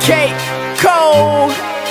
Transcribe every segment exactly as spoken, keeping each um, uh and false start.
K. Cole,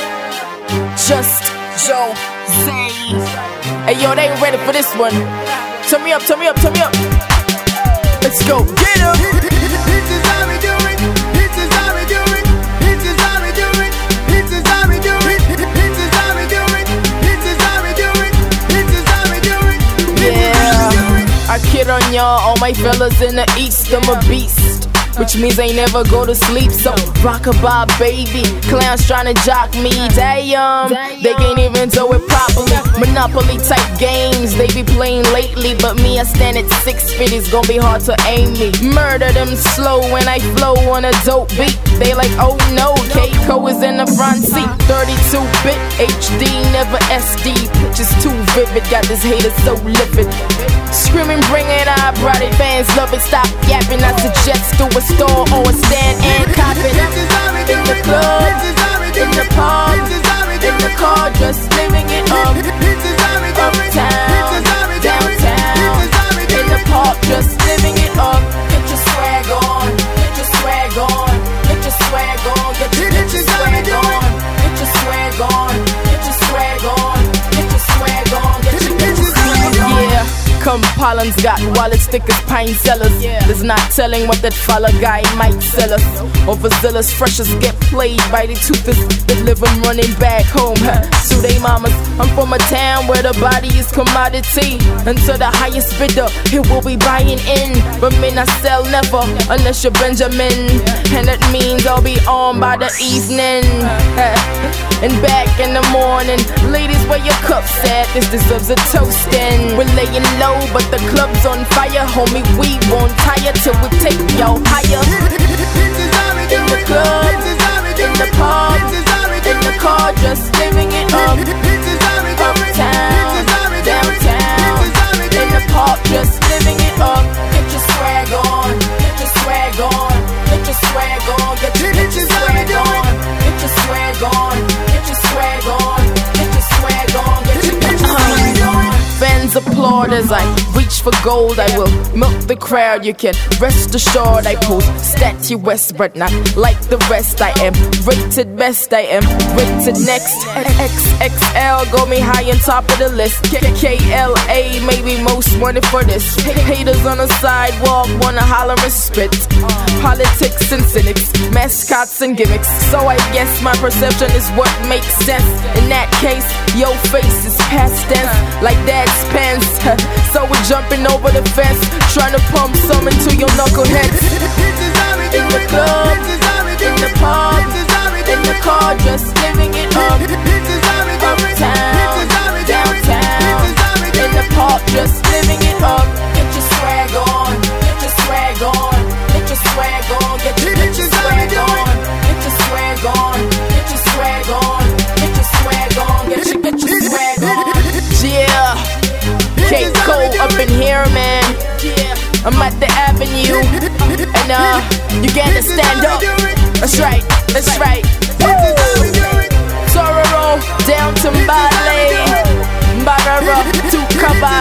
Just Joe Zay. Hey yo, they ain't ready for this one. Turn me up, turn me up, turn me up. Let's go, get em. This is how we do it. This is how we do it. This is how we do it. This is how we do it. This is how we do it. This is how we do it. This is how we do it. Yeah, I kid on y'all, all my fellas in the east, I'm a beast, which means they never go to sleep. So rockabye baby, clowns tryna jock me. Damn, they can't even do it properly. Monopoly type games they be playing lately, but me I stand at six feet, it's gonna be hard to aim me. Murder them slow when I flow on a dope beat. They like, oh no, K-Co is in the front seat. thirty-two bit H D, never S D. Pictures too vivid, got this hater so livid. Screaming, bring it, I brought it. Fans love it, stop yapping. I suggest to a store or a stand and cop it. In the club, in the pub, in the car, just living it up. Uptown, downtown, in the park, just living it up. Get your swag on, get your swag on, get your swag on, get your, get your swag on, get your swag on, get your swag on, get your swag on, get your, get your swag on. Yeah. Come Pollins got wallets thick as pine sellers. There's not telling what that fella guy might sell us. Overzealous freshers get played by the toothless that live and running back home. Huh? So they mamas, I'm from a town where the body is commodity. Until the highest bidder, it will be buying in. But men I sell never, unless you're Benjamin. And that means I'll be on by the evening. And back in the morning, ladies, where your cups at? This deserves a toasting. We're laying low, but the club's on fire, homie. We won't tire till we take y'all higher. In the club, in the pub, in the car, just living it up. Uptown, downtown, in the park, just living it up. Get your swag on, get your swag on, get your swag on, get your, get your swag on, get your swag on, get your swag on, get your swag on, get your, get your swag on. Fans applaud as I reach for gold. I will milk the crowd, you can rest assured. I pose statuesque, but not like the rest. I am rated best, I am rated next. X X L got me high on top of the list. K L A maybe most wanted for this. Haters on the sidewalk wanna holler and spit. Politics and cynics, mascots and gimmicks. So I guess my perception is what makes sense. In that case, your face is past tense, like dad's pants. So we're jumping over the fence, trying to pump some into your knuckleheads. In the club, in the pub, in the car, just living it up. Uptown, downtown, in the park, just living it up. Get your swag on, get your swag on, get your swag on, get your, get your swag on, get your swag on, get your swag on, get your swag on, get your, get your swag on. Yeah, K-Cole up in here, man. I'm at the Avenue, and uh, you gotta stand up. That's right, that's right. Tororo down to Mbale, Mbarara to Kabale.